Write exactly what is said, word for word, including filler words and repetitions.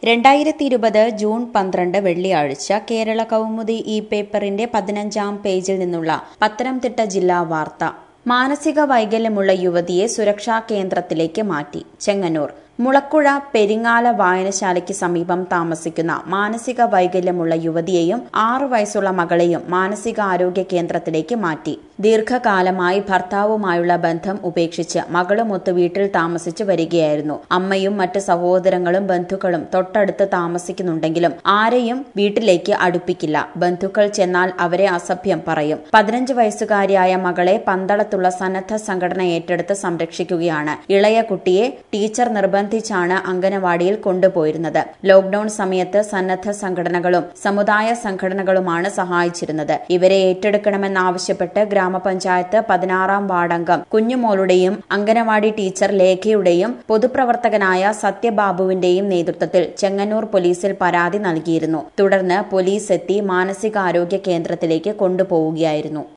രണ്ടായിരത്തി ഇരുപത് ജൂൺ പന്ത്രണ്ട് വെള്ളിയാഴ്ച കേരള കൗമുദി ഈ പേപ്പറിന്റെ പതിനഞ്ചാം പേജിൽ നിന്നുള്ള പത്തനംതിട്ട ജില്ലാ വാർത്ത. മാനസിക വൈകല്യമുള്ള യുവതിയെ സുരക്ഷാ കേന്ദ്രത്തിലേക്ക് മാറ്റി. ചെങ്ങന്നൂർ മുളക്കുഴ പെരിങ്ങാല വായനശാലയ്ക്ക് സമീപം താമസിക്കുന്ന മാനസിക വൈകല്യമുള്ള യുവതിയെയും ആറു വയസ്സുള്ള മകളെയും മാനസികാരോഗ്യ കേന്ദ്രത്തിലേക്ക് മാറ്റി. ദീർഘകാലമായി ഭർത്താവുമായുള്ള ബന്ധം ഉപേക്ഷിച്ച് മകളുമൊത്ത് വീട്ടിൽ താമസിച്ചു വരികയായിരുന്നു. അമ്മയും മറ്റ് സഹോദരങ്ങളും ബന്ധുക്കളും തൊട്ടടുത്ത് താമസിക്കുന്നുണ്ടെങ്കിലും ആരെയും വീട്ടിലേക്ക് അടുപ്പിക്കില്ല. ബന്ധുക്കൾ ചെന്നാൽ അവരെ അസഭ്യം പറയും. പതിനഞ്ച് വയസ്സുകാരിയായ മകളെ പന്തളത്തുള്ള സന്നദ്ധ സംഘടന ഏറ്റെടുത്ത് സംരക്ഷിക്കുകയാണ്. ഇളയ കുട്ടിയെ ടീച്ചർ നിർബന്ധ ാണ് അംഗനവാടിയിൽ കൊണ്ടുപോയിരുന്നത്. ലോക്ഡൌൺ സമയത്ത് സന്നദ്ധ സംഘടനകളും സമുദായ സംഘടനകളുമാണ് സഹായിച്ചിരുന്നത്. ഇവരെ ഏറ്റെടുക്കണമെന്നാവശ്യപ്പെട്ട് ഗ്രാമപഞ്ചായത്ത് പതിനാറാം വാർഡംഗം കുഞ്ഞുമോളുടെയും അംഗനവാടി ടീച്ചർ ലേഖയുടെയും പൊതുപ്രവർത്തകനായ സത്യബാബുവിന്റെയും നേതൃത്വത്തിൽ ചെങ്ങന്നൂർ പോലീസിൽ പരാതി നൽകിയിരുന്നു. തുടർന്ന് പോലീസ് എത്തി മാനസികാരോഗ്യ കേന്ദ്രത്തിലേക്ക് കൊണ്ടുപോവുകയായിരുന്നു.